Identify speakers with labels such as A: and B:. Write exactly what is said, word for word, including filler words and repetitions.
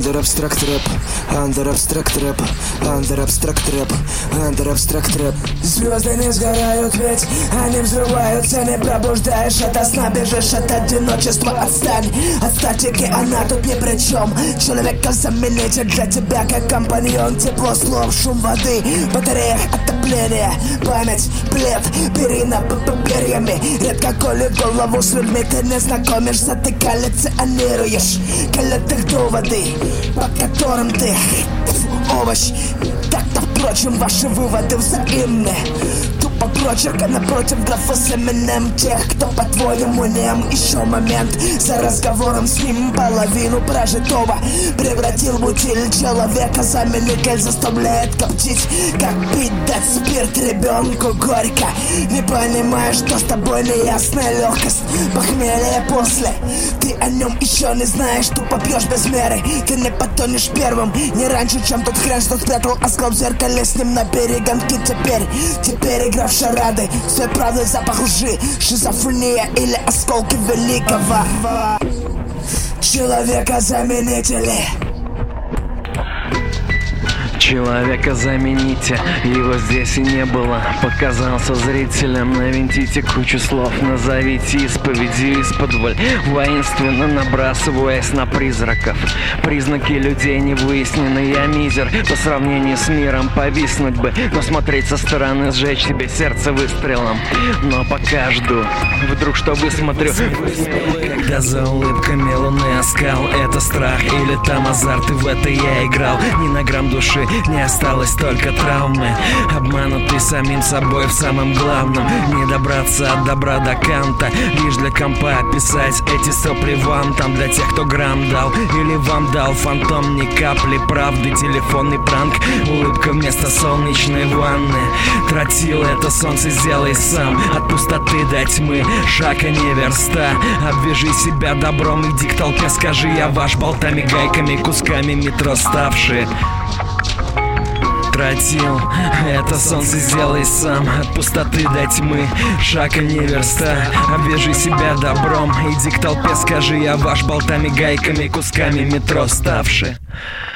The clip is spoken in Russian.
A: Under abstract rap, under abstract rap, under abstract rap, under abstract rap.
B: Звезды не сгорают, ведь они взрываются. Не пробуждаешь ото сна, бежишь от одиночества. Отстань от статики, она тут ни при чем. Человека заменить для тебя как компаньон. Тепло слов, шум воды, батареях отопления. Память, плед, перина перьями. Редко коли голову с людьми ты не знакомишься. Ты коллекционируешь коллектых доводы, по которым ты овощ. Так-то, впрочем, ваши выводы взаимны. Тупо прочерк, а напротив графа с именем тех, кто по-твоему нем. Еще момент, за разговором с ним половину прожитого превратил в утиль человека. Заменитель заставляет коптить, как пить дать спирт ребенку горько. Не понимаешь, что с тобой неясная легкость, похмелье после. Ты о нем еще не знаешь, тупо пьешь без меры. Ты не потонешь первым, не раньше, чем тот хрен, что спрятал оскал в зеркале с ним на перегонке. Теперь, теперь игра в шарады, все правда запах лжи, шизофрения или осколки великого человека-заменители.
C: Человека замените, его здесь и не было. Показался зрителям, навинтите кучу слов. Назовите исповедью исподволь, воинственно набрасываясь на призраков. Признаки людей не выяснены, я мизер. По сравнению с миром повиснуть бы, но смотреть со стороны, сжечь тебе сердце выстрелом. Но пока жду, вдруг что высмотрю. Когда за улыбками луны оскал, это страх или там азарт, и в это я играл. Ни на грамм души не осталось, только травмы. Обманутый самим собой в самом главном. Не добраться от добра до канта, лишь для компа писать эти сопли вам. Там для тех, кто грамм дал или вам дал фантом, ни капли правды, телефонный пранк. Улыбка вместо солнечной ванны. Тротил это солнце, сделай сам. От пустоты до тьмы, шаг а не верста. Обвяжи себя добром, иди к толпе, скажи я ваш. Болтами, гайками, кусками метро ставшие. Тротил, это солнце, сделай сам. От пустоты до тьмы, шаг а не верста. Обвяжи себя добром, иди к толпе, скажи я ваш. Болтами, гайками, кусками метро ставшие.